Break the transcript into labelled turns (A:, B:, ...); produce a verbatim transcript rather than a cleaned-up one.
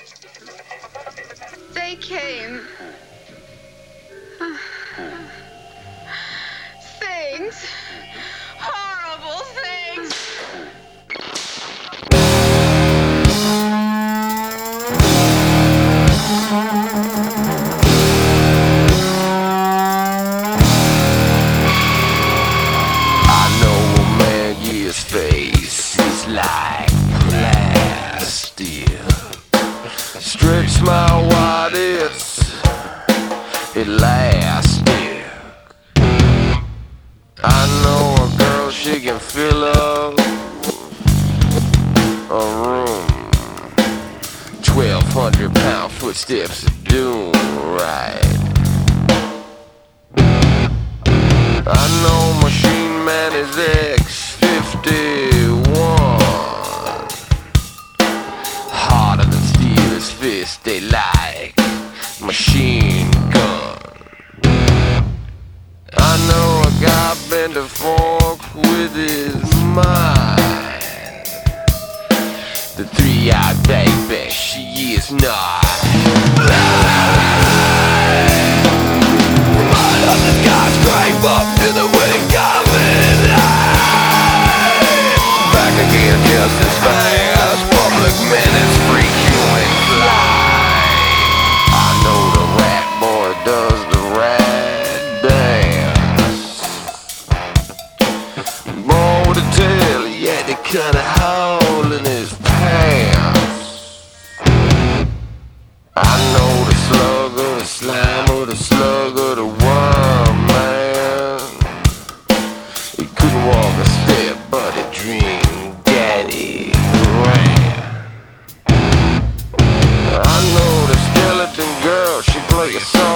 A: They came. Things. Horrible things.
B: Face is like plastic. Stretch my wide, it's elastic. I know a girl, she can fill up a room. Twelve hundred pound footsteps of doom, right? I know Machine Man is X fifty-one. Harder than steel, his fist, they like machine gun. I know a guy bent a fork with his mind. The three-eyed baby, she is not blind. Mud on the skyscraper to the wing of his eye. Back again, just as fast. Public menace, free human fly. I know the rat boy does the rat dance. Boy to tell, he had to cut a hole in his pants. I know the slugger, the slammer, the slugger, the worm man. He couldn't walk a step, but a dream daddy ran. I know the skeleton girl, she play a song.